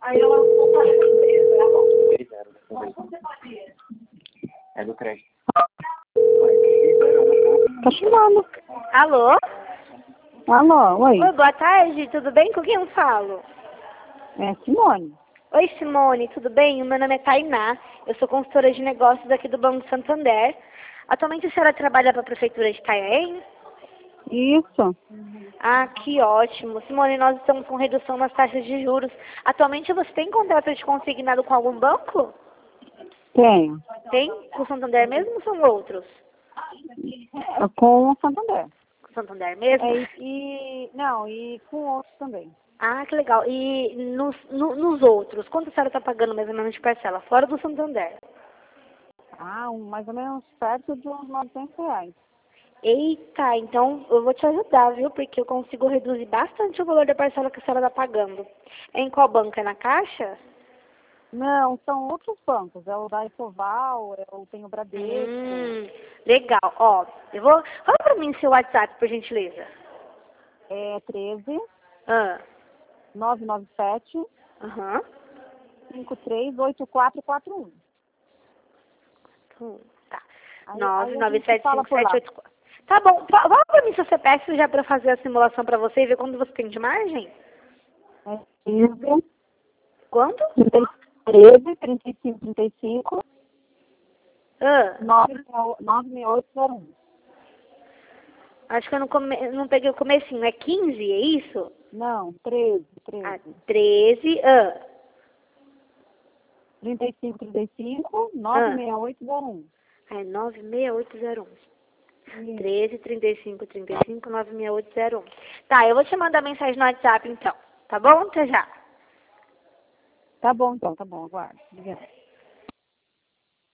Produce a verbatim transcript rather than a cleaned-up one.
Aí ela não tá É do crédito. Tá chamando. Alô? Alô, oi. Oi, boa tarde, tudo bem? Com quem eu falo? É Simone. Oi, Simone, tudo bem? O meu nome é Tainá, eu sou consultora de negócios aqui do Banco Santander. Atualmente a senhora trabalha para a Prefeitura de Itanhaém? Isso. Ah, que ótimo. Simone, nós estamos com redução nas taxas de juros. Atualmente você tem contrato de consignado com algum banco? Tenho. Tem? Com o Santander mesmo ou são outros? É com o Santander. Com o Santander mesmo? É, e, não, e com outros também. Ah, que legal. E nos, no- nos outros, quanto a senhora está pagando mais ou menos de parcela? Fora do Santander? Ah, um, mais ou menos perto de uns novecentos reais. Eita, então eu vou te ajudar, viu? Porque eu consigo reduzir bastante o valor da parcela que a senhora está pagando. Em qual banco? É na Caixa? Não, são outros bancos. É o da Ecoval, eu tenho o Bradesco. Hum, legal. Ó, eu vou... Fala pra mim seu WhatsApp, por gentileza. É treze, Ah, nove nove sete, aham. cinco três oito quatro quatro um. Hum, tá. Aí, nove aí a nove gente sete fala cinco por sete lá. oito quatro. Tá bom. Fa- Fala pra mim seu C P F já pra eu fazer a simulação pra você e ver quando você tem de margem. É treze, Quanto? treze, trinta e cinco, trinta e cinco, Ah, nove seis oito zero um. acho que eu não, come... não peguei o comecinho. É quinze, é isso? Não, treze, Ah, treze. treze. Ah, trinta e cinco, trinta e cinco, nove ah. seis oito zero um. Ah, é nove seis oito zero um. Isso. treze, trinta e cinco, trinta e cinco, nove seis oito zero um. Tá, eu vou te mandar mensagem no WhatsApp então. Tá bom? Até já. Tá bom, então, tá bom, aguardo. Obrigada.